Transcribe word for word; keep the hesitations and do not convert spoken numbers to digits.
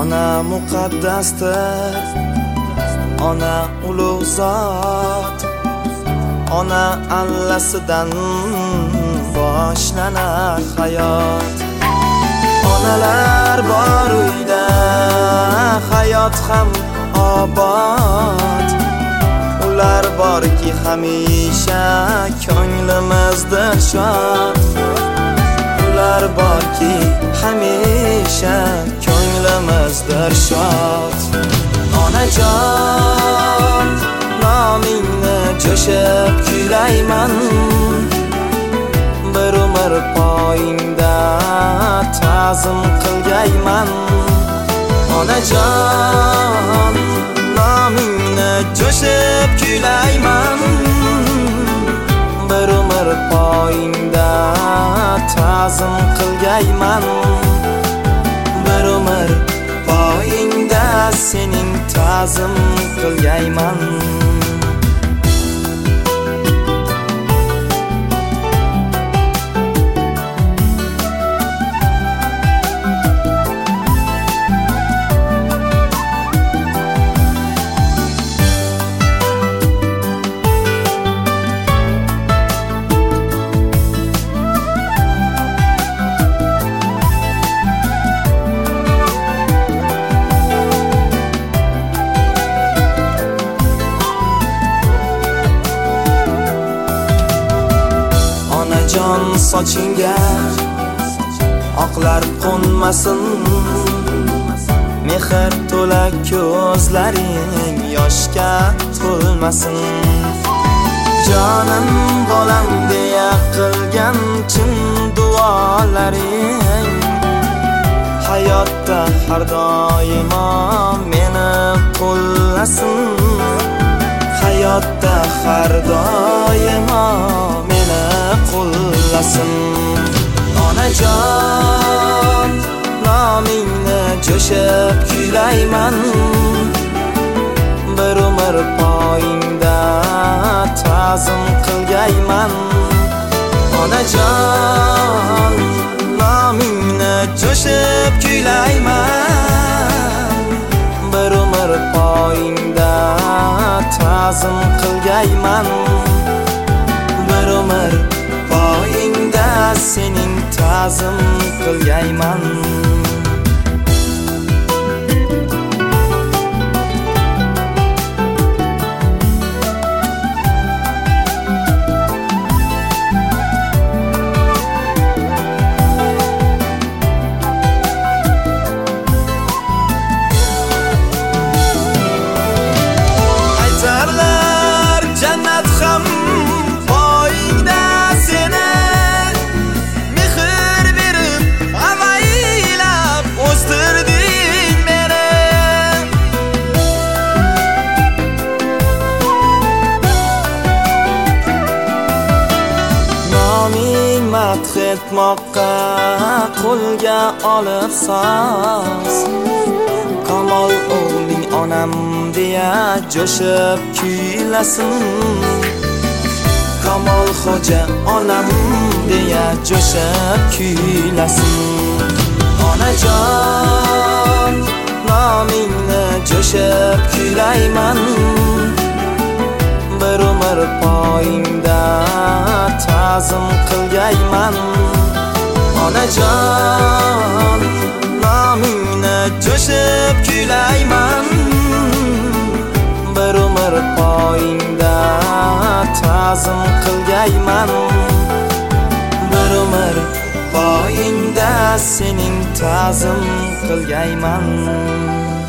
Ona muqaddasdir, ona ulug' zot, ona allasidan boshlanar hayot. Onalar bor uyda hayot ham obod, ular borki hamisha ko'nglimizda shod. Ular borki hamisha ko'nglimizda shod. Onajon, nomingni jo'shib kuylayman, bir umr poyingda ta'zim qilgayman. Onajon, nomingni jo'shib kuylayman, bir umr poyingda ta'zim qilgayman. Bir umr poyingda sening ta'zim qilgayman. Jon sochingga oqlar qo'nmasin, mehr to'la ko'zlaring yoshga to'lmasin. Jonim bolam deya qilgan chin duolaring hayotda har doimo meni qo'llasin. Hayotda har doimo meni qo'llasin. Onajon, nomingni jo'shib kuylayman, bir umr poyingda ta'zim qilgayman. Onajon, nomingni jo'shib kuylayman, bir umr poyingda ta'zim qilgayman. Bir umr poyingda sening ta'zim qilgayman. Aytarlar jannat ham poyingda seni, mehr berib avaylab o'stirding meni. Noming madh etmoqqa qo'lga olib soz, Kamol o'g'ling onam deya jo'shib kuylasin. Kamol xo'ja onam deya jo'shib kuylasin. Onajon, nomingni jo'shib kuylayman, bir umr poyingda ta'zim qilgayman. Onajon, nomingni jo'shib kuylayman, bir umr poyingda ta'zim qilgayman. Bir umr poyingda sening ta'zim qilgayman.